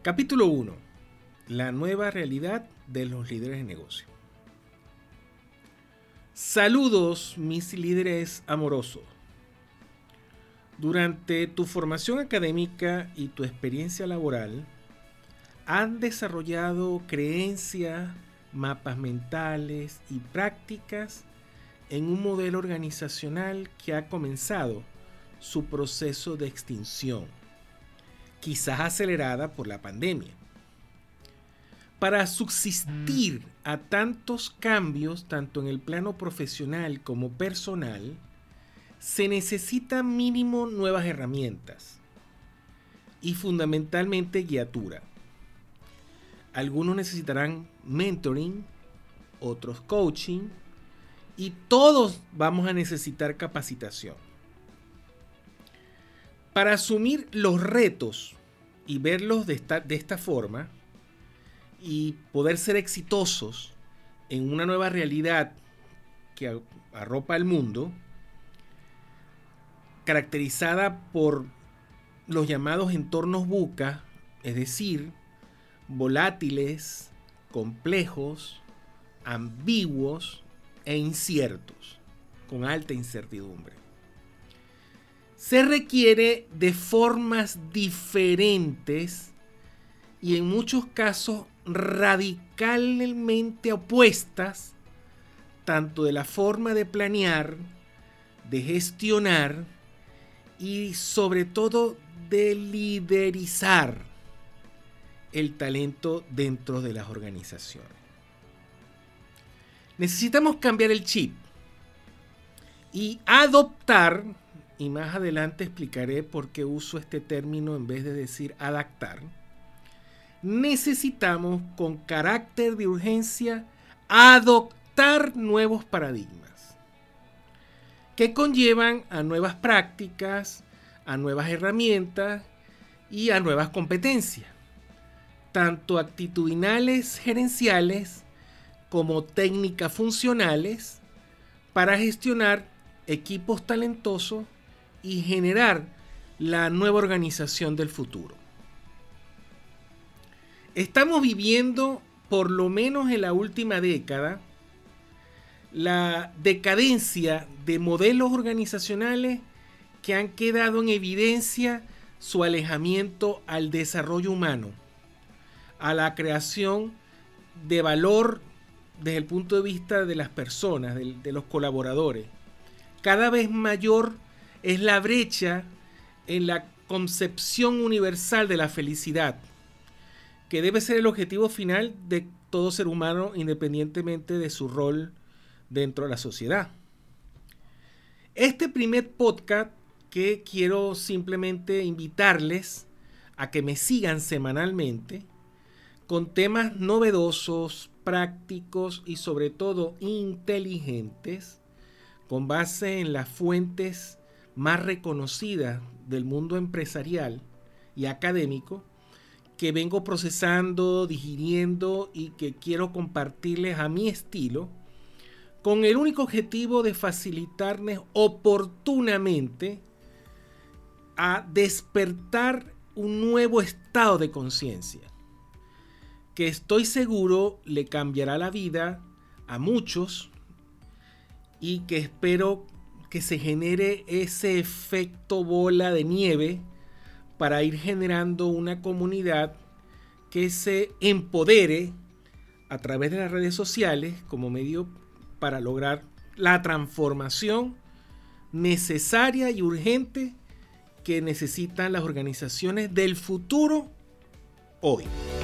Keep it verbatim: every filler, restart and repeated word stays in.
Capítulo uno. La nueva realidad de los líderes de negocio. Saludos, mis líderes amorosos. Durante tu formación académica y tu experiencia laboral, han desarrollado creencias, mapas mentales y prácticas en un modelo organizacional que ha comenzado su proceso de extinción, quizás acelerada por la pandemia. Para subsistir a tantos cambios, tanto en el plano profesional como personal, se necesitan mínimo nuevas herramientas y fundamentalmente guiatura. Algunos necesitarán mentoring, otros coaching y todos vamos a necesitar capacitación. Para asumir los retos y verlos de esta, de esta forma y poder ser exitosos en una nueva realidad que arropa el mundo, caracterizada por los llamados entornos VUCA, es decir, volátiles, complejos, ambiguos e inciertos, con alta incertidumbre. Se requiere de formas diferentes y en muchos casos radicalmente opuestas, tanto de la forma de planear, de gestionar y sobre todo de liderizar el talento dentro de las organizaciones. Necesitamos cambiar el chip y adoptar, y más adelante explicaré por qué uso este término en vez de decir adaptar. Necesitamos, con carácter de urgencia, adoptar nuevos paradigmas que conllevan a nuevas prácticas, a nuevas herramientas y a nuevas competencias, tanto actitudinales, gerenciales, como técnicas funcionales, para gestionar equipos talentosos y generar la nueva organización del futuro. Estamos viviendo, por lo menos en la última década, la decadencia de modelos organizacionales que han quedado en evidencia su alejamiento al desarrollo humano, a la creación de valor desde el punto de vista de las personas, de, de los colaboradores. Cada vez mayor es la brecha en la concepción universal de la felicidad, que debe ser el objetivo final de todo ser humano independientemente de su rol dentro de la sociedad. Este primer podcast, que quiero simplemente invitarles a que me sigan semanalmente con temas novedosos, prácticos y sobre todo inteligentes, con base en las fuentes más reconocidas del mundo empresarial y académico, que vengo procesando, digiriendo y que quiero compartirles a mi estilo, con el único objetivo de facilitarles oportunamente a despertar un nuevo estado de conciencia, que estoy seguro le cambiará la vida a muchos y que espero que se genere ese efecto bola de nieve para ir generando una comunidad que se empodere a través de las redes sociales como medio para lograr la transformación necesaria y urgente que necesitan las organizaciones del futuro hoy.